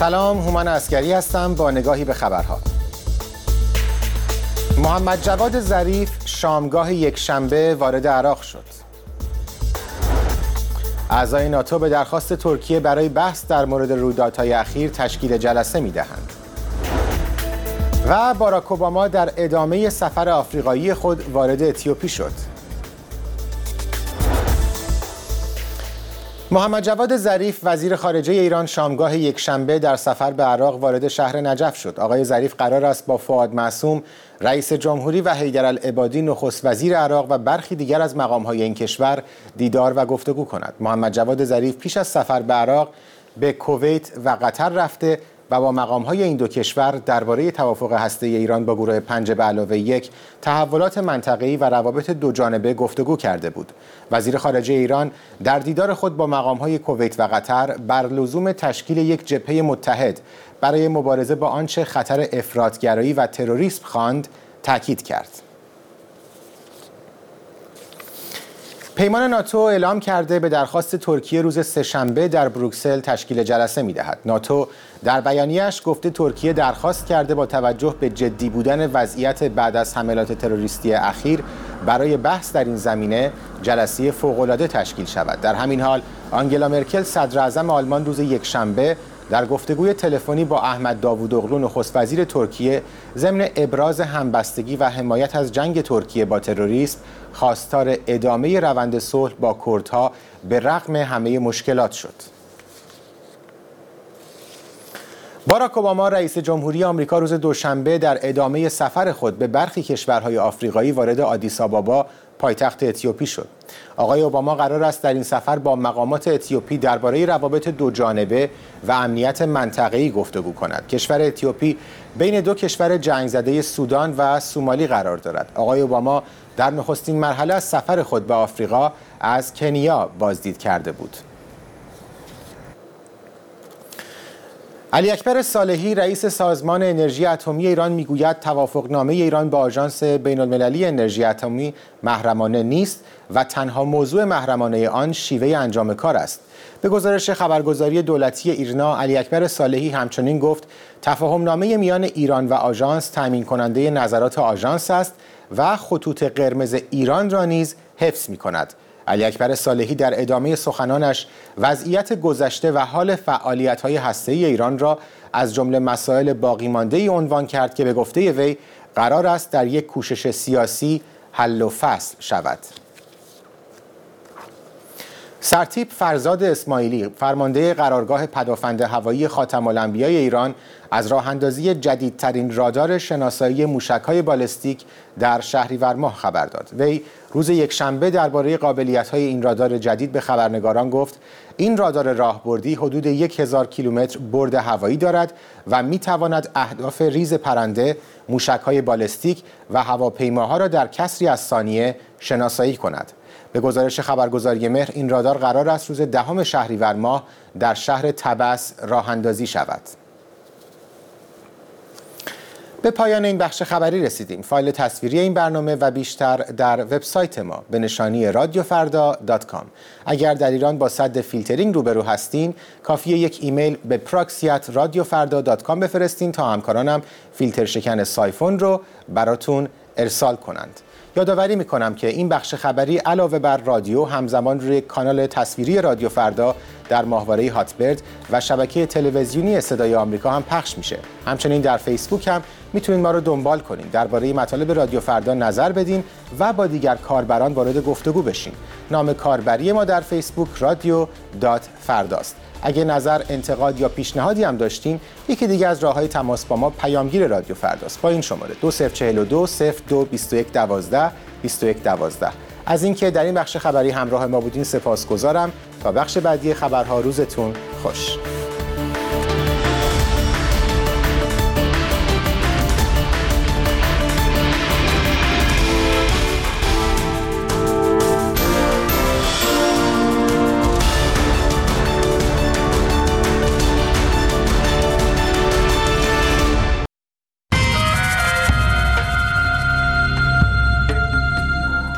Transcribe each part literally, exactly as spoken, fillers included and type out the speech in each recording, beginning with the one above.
سلام، هومن عسکری هستم با نگاهی به خبرها. محمد جواد ظریف شامگاه یکشنبه وارد عراق شد. اعضای ناتو به درخواست ترکیه برای بحث در مورد رویدادهای اخیر تشکیل جلسه می‌دهند. و باراک اوباما در ادامه سفر آفریقایی خود وارد اتیوپی شد. محمد جواد ظریف وزیر خارجه ایران شامگاه یکشنبه در سفر به عراق وارد شهر نجف شد. آقای ظریف قرار است با فؤاد معصوم رئیس جمهوری و حیدرالعبادی نخست وزیر عراق و برخی دیگر از مقام‌های این کشور دیدار و گفتگو کند. محمد جواد ظریف پیش از سفر به عراق به کویت و قطر رفته و با مقام‌های این دو کشور درباره توافق هسته‌ای ایران با گروه پنج به علاوه یک، تحولات منطقه‌ای و روابط دوجانبه گفتگو کرده بود. وزیر خارجه ایران در دیدار خود با مقام‌های کویت و قطر بر لزوم تشکیل یک جبهه متحد برای مبارزه با آنچه خطر افراط‌گرایی و تروریسم خواند تاکید کرد. پیمان ناتو اعلام کرده به درخواست ترکیه روز سه‌شنبه در بروکسل تشکیل جلسه می‌دهد. ناتو در بیانیه‌اش گفته ترکیه درخواست کرده با توجه به جدی بودن وضعیت بعد از حملات تروریستی اخیر برای بحث در این زمینه جلسه فوق‌العاده تشکیل شود. در همین حال آنگلا مرکل صدراعظم آلمان روز یکشنبه در گفتگوی تلفنی با احمد داوودوغلو نخست وزیر ترکیه ضمن ابراز همبستگی و حمایت از جنگ ترکیه با تروریسم خواستار ادامه روند صلح با کردها به رغم همه مشکلات شد. باراک اوباما رئیس جمهوری آمریکا روز دوشنبه در ادامه سفر خود به برخی کشورهای آفریقایی وارد آدیس آبابا پایتخت اتیوپی شد. آقای اوباما قرار است در این سفر با مقامات اتیوپی درباره روابط دوجانبه و امنیت منطقه‌ای گفتگو کند. کشور اتیوپی بین دو کشور جنگ زده سودان و سومالی قرار دارد. آقای اوباما در نخستین مرحله از سفر خود به آفریقا از کنیا بازدید کرده بود. علی اکبر صالحی رئیس سازمان انرژی اتمی ایران میگوید توافقنامه ایران با آژانس بین‌المللی انرژی اتمی محرمانه نیست و تنها موضوع محرمانه آن شیوه انجام کار است. به گزارش خبرگزاری دولتی ایرنا، علی اکبر صالحی همچنین گفت تفاهمنامه میان ایران و آژانس تامین کننده نظرات آژانس است و خطوط قرمز ایران را نیز حفظ می‌کند. علی اکبر صالحی در ادامه سخنانش وضعیت گذشته و حال فعالیت‌های هسته‌ای ایران را از جمله مسائل باقی مانده‌ای عنوان کرد که به گفته وی قرار است در یک کوشش سیاسی حل و فصل شود. سرتیپ فرزاد اسماعیلی فرمانده قرارگاه پدافند هوایی خاتم الانبیاء ایران از راه اندازی جدیدترین رادار شناسایی موشک‌های بالستیک در شهریور ماه خبر داد. وی روز یکشنبه درباره قابلیت‌های این رادار جدید به خبرنگاران گفت این رادار راهبردی حدود یک هزار کیلومتر برد هوایی دارد و می‌تواند اهداف ریز پرنده، موشک‌های بالستیک و هواپیماها را در کسری از ثانیه شناسایی کند. به گزارش خبرگزاری مهر این رادار قرار است روز دهم شهریور ماه در شهر طبس راه اندازی شود. به پایان این بخش خبری رسیدیم. فایل تصویری این برنامه و بیشتر در وبسایت ما به نشانی رادیو فردا دات کام. اگر در ایران با سد فیلترینگ روبرو هستین، کافیه یک ایمیل به پراکسی ات رادیو فردا دات کام بفرستین تا همکارانم فیلتر شکن سایفون رو براتون ارسال کنند. یادآوری میکنم که این بخش خبری علاوه بر رادیو همزمان روی کانال تصویری رادیو فردا در ماهواره هاتبرد و شبکه تلویزیونی صدای آمریکا هم پخش میشه. همچنین در فیسبوک هم میتونید ما رو دنبال کنین، درباره مطالب رادیو فردا نظر بدین و با دیگر کاربران وارد گفتگو بشین. نام کاربری ما در فیسبوک رادیو دات فرداست. اگه نظر، انتقاد یا پیشنهادی هم داشتین، یکی دیگه از راه‌های تماس با ما پیامگیر رادیو فرداست با این شماره دو صفر چهل و دو صفر دو بیست و یک دوازده بیست و یک دوازده. از اینکه در این بخش خبری همراه ما بودین سپاسگزارم. تا بخش بعدی خبرها روزتون خوش.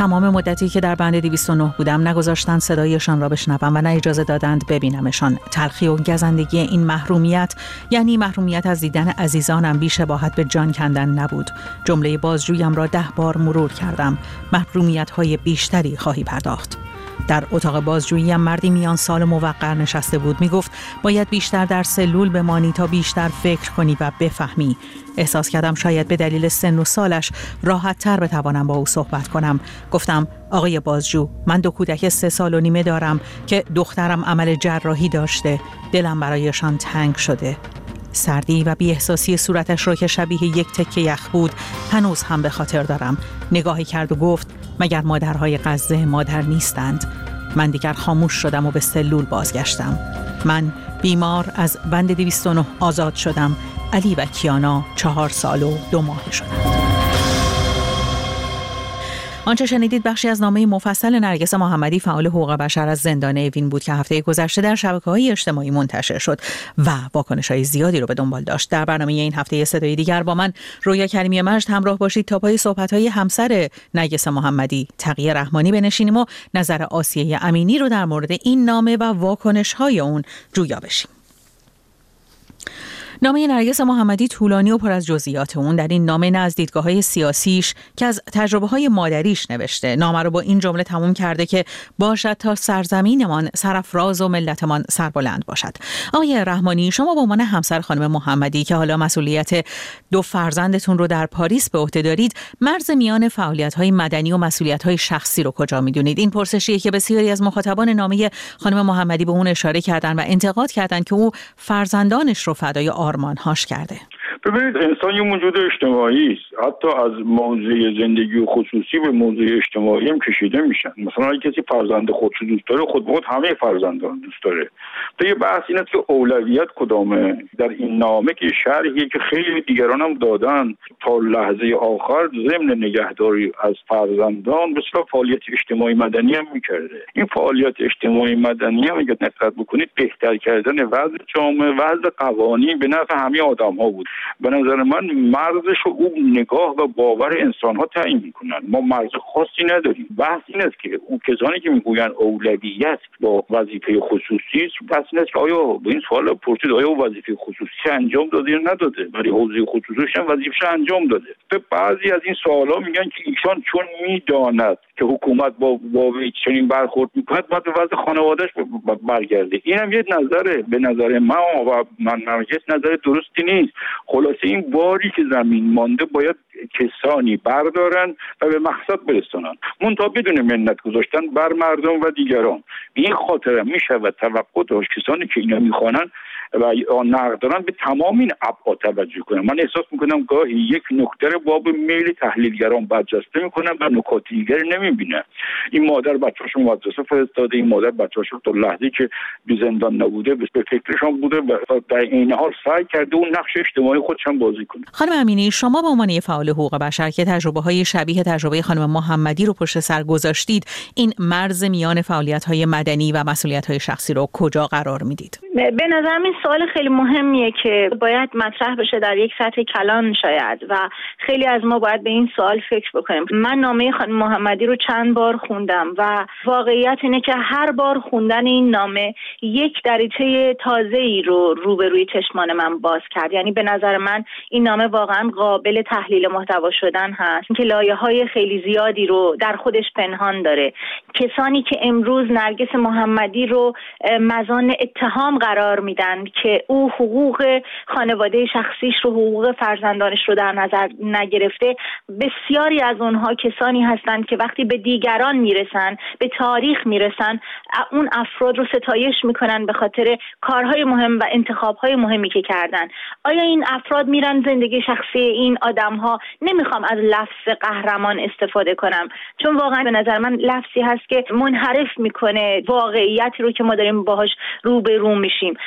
تمام مدتی که در بند دویست و نه بودم نگذاشتند صدایشان را بشنوم و نه اجازه دادند ببینمشان. تلخی و گزندگی این محرومیت، یعنی محرومیت از دیدن عزیزانم، بی شباهت به جان کندن نبود. جمله بازجوییم را ده بار مرور کردم. محرومیت‌های بیشتری خواهی پرداخت. در اتاق بازجویی مردی میان سال موقر نشسته بود. می گفت باید بیشتر در سلول بمانی تا بیشتر فکر کنی و بفهمی. احساس کردم شاید به دلیل سن و سالش راحت تر بتوانم با او صحبت کنم. گفتم آقای بازجو، من دو کودک سه سال و نیمه دارم که دخترم عمل جراحی داشته. دلم برایشان تنگ شده. سردی و بی‌احساسی صورتش را که شبیه یک تکه یخ بود هنوز هم به خاطر دارم. نگاهی کرد و گفت مگر مادرهای غزه مادر نیستند؟ من دیگر خاموش شدم و به سلول بازگشتم. من بیمار از بند دویست و نه آزاد شدم. علی و کیانا چهار سال و دو ماه شدند. آنچه شنیدید بخشی از نامه مفصل نرگس محمدی، فعال حقوق بشر از زندان اوین بود که هفته گذشته در شبکه‌های اجتماعی منتشر شد و واکنش‌های زیادی رو به دنبال داشت. در برنامه این هفته صدای دیگر با من رویا کریمی مجد همراه باشید تا پای صحبت‌های همسر نرگس محمدی تقیه رحمانی بنشینیم و نظر آسیه امینی رو در مورد این نامه و واکنش‌های اون جویا بشیم. نامه نرگس محمدی طولانی و پر از جزئیات. اون در این نامه نه از دیدگاه‌های سیاسیش که از تجربه‌های مادریش نوشته. نامه رو با این جمله تموم کرده که باشد تا سرزمینمان سرافراز و ملتمان سربلند باشد. آقای رحمانی، شما به عنوان همسر خانم محمدی که حالا مسئولیت دو فرزندتون رو در پاریس به عهده دارید، مرز میان فعالیت‌های مدنی و مسئولیت‌های شخصی رو کجا می‌دونید؟ این پرسشیه که بسیاری از مخاطبان نامه خانم محمدی به اون اشاره کردن و انتقاد کردن که او فرزندانش رو فدای آرمان‌هاش کرده. ببینید، انسان یه موجود اجتماعی است. حتی از موضوع زندگی خصوصی به موضوع اجتماعی هم کشیده میشن. مثلا اگه کسی فرزند خودش دوست داره، خود به خود همه فرزندان دوست داره. تو یه بحث اینه که اولویت کدامه. در این نامه که شرحیه که خیلی دیگران هم دادن، تا لحظه آخر ضمن نگهداری از فرزندان بسیار فعالیت اجتماعی مدنی هم میکرده. این فعالیت اجتماعی مدنی هم اگه دقت بکنید بهتر کردن وضع جامعه، وضع قوانین به نفع همه آدم‌ها بود. به نظر من مرزش رو او نگاه و باور انسان‌ها تعیین می‌کنن. ما مرز خاصی نداریم. بحث این است که اون کسانی که میگوین اولویت با وظیفه خصوصی است، بحث این است که آیا به این سوال پرسید آیا وظیفه خصوصی انجام داده یا نداده؟ برای حوزه خصوصیش هم وظیفه‌اش انجام داده. به بعضی از این سوالا میگن که ایشان چون میداند که حکومت با با چنین برخورد میکنه باید به وضع خانواده‌اش برگرده. اینم یه نظره. به نظر من و من نرگس نظر درستی نیست. خلاصه این باری که زمین مانده باید کسانی بردارن و به مقصد برسونن، منتها بدون منت گذاشتن بر مردم و دیگران. به این خاطر میشود توقع داشت کسانی که اینا میخوانن و نقد دارن به تمام این ابعاد توجه کنن. من احساس میکنم گاهی یک نکته باب میل تحلیلگران برجسته میکنن و نکات دیگری نمیبینن. این مادر بچه‌شو مدرسه فرستاده، این مادر بچه‌شو تا لحظه‌ای که بی زندان نبوده به فکرشون بوده و در این حال سعی کرده اون نقش اجتماعی خودش هم بازی کنه. خانم امینی، شما به عنوان فعال حقوق بشر که تجربه‌های شبیه تجربه خانم محمدی رو پشت سر گذاشتید، این مرز میان فعالیت‌های مدنی و مسئولیت‌های شخصی رو کجا قرار میدید؟ به نظر من سوال خیلی مهمیه که باید مطرح بشه در یک سطح کلان شاید و خیلی از ما باید به این سوال فکر بکنیم. من نامه خانم محمدی رو چند بار خوندم و واقعیت اینه که هر بار خوندن این نامه یک دریچه تازه‌ای رو روبروی چشمان من باز کرد. یعنی به نظر من این نامه واقعا قابل تحلیل محتوا شدن هست که لایه‌های خیلی زیادی رو در خودش پنهان داره. کسانی که امروز نرگس محمدی رو مزان اتهام قرار میدن که او حقوق خانواده شخصیش رو، حقوق فرزندانش رو در نظر نگرفته، بسیاری از اونها کسانی هستند که وقتی به دیگران میرسن، به تاریخ میرسن، اون افراد رو ستایش میکنن به خاطر کارهای مهم و انتخابهای مهمی که کردن. آیا این افراد میرن زندگی شخصی این آدمها؟ نمیخوام از لفظ قهرمان استفاده کنم، چون واقعا به نظر من لفظی هست که منحرف میکنه واقعیتی رو که ما داریم باهاش روبرو میشیم. ولی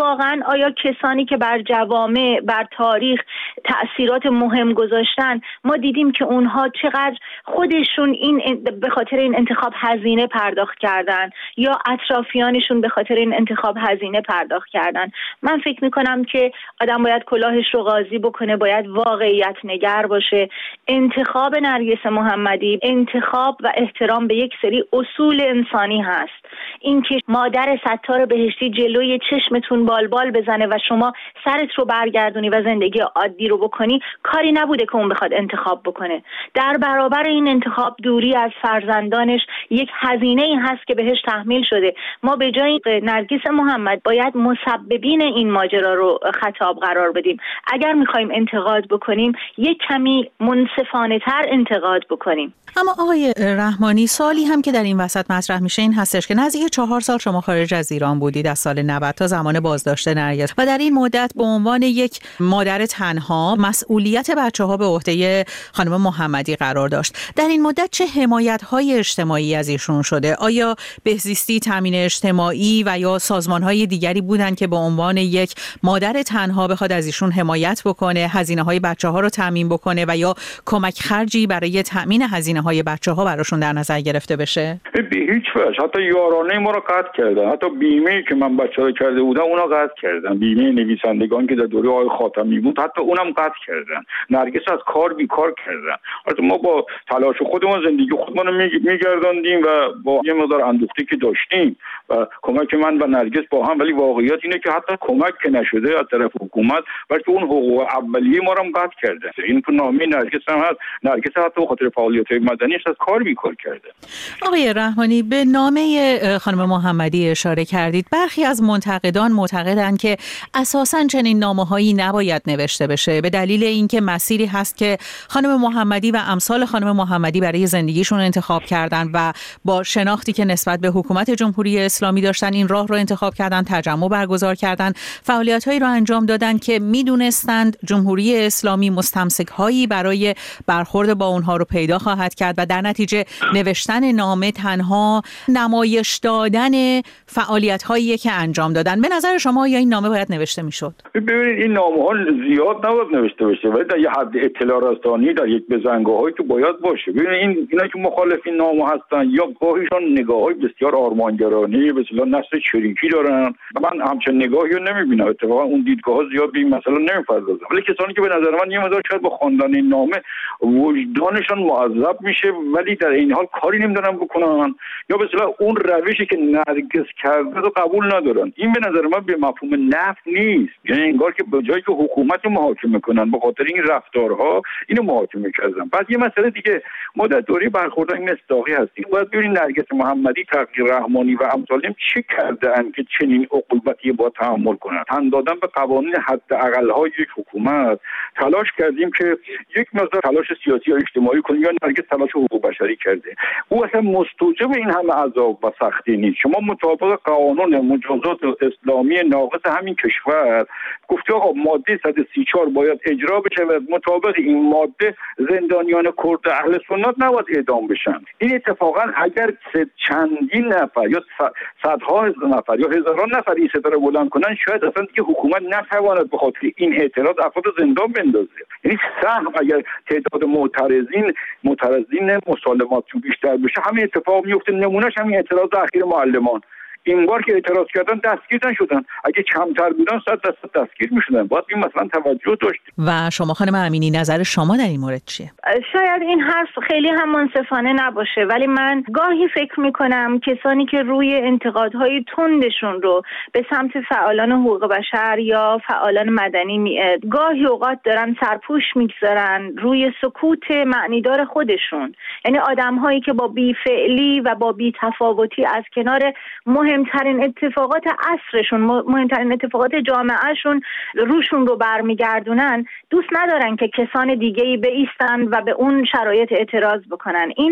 واقعا آیا کسانی که بر جوامع، بر تاریخ تأثیرات مهم گذاشتن، ما دیدیم که اونها چقدر خودشون این به خاطر این انتخاب هزینه پرداخت کردن یا اطرافیانشون به خاطر این انتخاب هزینه پرداخت کردن. من فکر میکنم که آدم باید کلاهش رو قاضی بکنه، باید واقعیت نگر باشه. انتخاب نرگس محمدی انتخاب و احترام به یک سری اصول انسانی هست. اینکه مادر ستار بهشتی جلوی چشمتون بالبال بزنه و شما سرت رو برگردونی و زندگی عادی رو بکنی، کاری نبوده که اون بخواد انتخاب بکنه. در برابر این انتخاب دوری از فرزندانش یک هزینه ای هست که بهش تحمیل شده. ما به جای نرگس محمد باید مسببین این ماجرا رو خطاب قرار بدیم. اگر میخوایم انتقاد بکنیم یک کمی منصفانه تر انتقاد بکنیم. اما آقای رحمانی، سوالی هم که در این وسط مطرح میشه این هستش که نزدیک چهار سال شما خارج از ایران بودید از سال نود تا زمان بازداشت نرگس و در این مدت به عنوان یک مادر تنها مسئولیت بچه‌ها به عهده خانم محمدی قرار داشت. در این مدت چه حمایت‌های اجتماعی از ایشون شده؟ آیا بهزیستی، تامین اجتماعی و یا سازمان‌های دیگری بودند که به عنوان یک مادر تنها بخواد از ایشون حمایت بکنه، هزینه‌های بچه‌ها رو تامین بکنه و یا کمک خرجی برای تامین هزینه‌های بچه‌ها براشون در نظر گرفته بشه؟ به هیچ وجه. حتی یارانه ما رو قطع کردن. حتی بیمه‌ای که من بچه‌ها کرده بودم اونا قطع کردن. بیمه نویسندگان که در دوره آقای خاتمی بود حتی اونم قطع کردن. نرگس از کار بیکار کردن. البته ما با تلاش خودمون زندگی خودمون رو میگرداندیم و با یه مقدار اندوختی که داشتیم و کمک من و نرگس با هم، ولی واقعیت اینه که حتی کمک که نشده از طرف حکومت، بلکه اون حقوق اولیه ما رو هم قطع کرده. این تو نامه نرگس هم هست. نرگس حتی به خاطر فعالیت‌های مدنیش از کار بیکار کرده. آقای رحمانی، به نامه خانم محمدی اشاره کردید. برخی از منتقدان معتقدند که اساساً چنین نامه‌هایی نباید نوشته بشه به دلیل اینکه مسیری هست که خانم محمدی و امثال خانم محمدی برای زندگیشون انتخاب کردن و با شناختی که نسبت به حکومت جمهوری اسلامی داشتن این راه رو انتخاب کردن، تجمع برگزار کردن، فعالیت‌هایی رو انجام دادن که میدونستند جمهوری اسلامی مستمسک‌هایی برای برخورد با اونها رو پیدا خواهد کرد و در نتیجه نوشتن نامه تنها نمایش دادن فعالیت‌هایی که انجام دادن. به نظر شما یا این نامه باید نوشته میشد؟ ببینید این نامه‌ها زیاد نباید نوشته بشه، ولی در یه حد اطلاع رسانی در یک بزنگاهایی که باید باشه. ببینید این اینا که مخالف این نامه هستن یا گاهیشون نگاه‌های بسیار آرمانگرانه به اصطلاح نسل چریکی دارن. من همچین نگاهی رو نمی‌بینم. اتفاقا اون دیدگاه‌ها زیاد به این مسئله نمی‌پردازن. ولی کسانی که به نظر من یه مقدار شاید با خواندن این نامه وجدانشان معذب میشه ولی در این حال کاری نمی‌دونن بکنن یا به اصطلاح اون روشی که نرگس کرده رو قبول ندارن. این به نظر من به مفهوم نفی نیست. یعنی انگار که به جایی که حکومت رو محاکمه کنن به خاطر این رفتارها اینو محاکمه کردن. بعد یه مسئله دیگه، ما در دوره برخوردهای مصداقی هستیم. باید ببینید نرگس محمدی، تقی رحمانی و امثالهم چه کردن که چنین عقوبتی با تحمل کنن. تن دادن به قوانین حداقل‌های یک حکومت. تلاش کردیم که یک مقدار تلاش سیاسی یا اجتماعی کنیم یا نرگس تلاش حقوق بشری کرده. او اصلا مستوجب این همه عذاب و سختی نیست. شما مطابق قانون مجازات اسلامی ناقص همین کشور گفته آقا ماده صد و سی و چهار باید اجرا بشه و مطابق این ماده زندانیان کرد اهل سنت نباید اعدام بشن. این اتفاقا اگر چندین نفر یا صدها نفر یا هزاران نفر این صدا رو بلند کنن شاید اصلا دیگه حکومت نتواند به خاطر این اعتراض افراد زندان بندازه. یعنی سهم اگر تعداد معترضین معترضین مسالماتشون بیشتر بشه همین اتفاق میفته. نمونهش همین اعتراض اخیر معلمان. این بار که اعتراض کردن دستگیر نشدن. اگه کمتر بودن صد درصد دستگیر میشدن. باید این مثلا توجه داشت. و شما خانم امینی نظر شما در این مورد چیه؟ شاید این حرف خیلی هم منصفانه نباشه ولی من گاهی فکر میکنم کسانی که روی انتقادهای تندشون رو به سمت فعالان حقوق بشر یا فعالان مدنی می... گاهی اوقات دارن سرپوش میگذارن روی سکوت معنیدار خودشون. یعنی آدم‌هایی که با بی‌فعلی و با بی‌تفاوتی از کنار مهمترین اتفاقات عصرشون، مهمترین اتفاقات جامعهشون روشون رو برمیگردونن، دوست ندارن که کسان دیگه‌ای بایستن و به اون شرایط اعتراض بکنن. این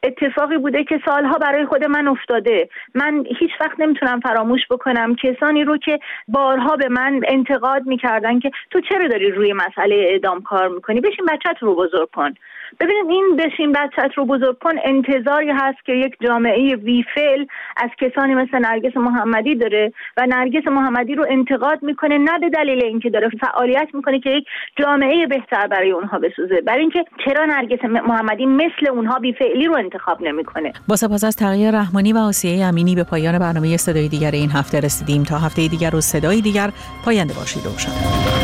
اتفاقی بوده که سالها برای خود من افتاده. من هیچ وقت نمیتونم فراموش بکنم کسانی رو که بارها به من انتقاد میکردن که تو چرا داری روی مسئله اعدام کار میکنی، بشین بچت رو بزرگ کن. ببینید این بشین بچت رو بزرگ کن انتظاری هست که یک جامعه بی‌فعل از کسانی مثل نرگس محمدی داره و نرگس محمدی رو انتقاد میکنه، نه به دلیل اینکه داره فعالیت میکنه که یک جامعه بهتر برای اونها بسازه، برای اینکه چرا نرگس محمدی مثل اونها بی‌فعلی رو انتخاب نمیکنه. با سپاس از تقی رحمانی و آسیه امینی به پایان برنامه صدای دیگر این هفته رسیدیم. تا هفته دیگر و صدای دیگر، پاینده باشید. روشن.